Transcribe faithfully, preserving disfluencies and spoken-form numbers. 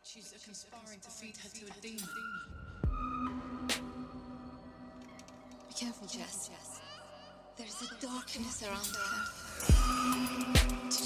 witches are conspiring to feed her to a demon. Be careful, Jess. There's a darkness around her.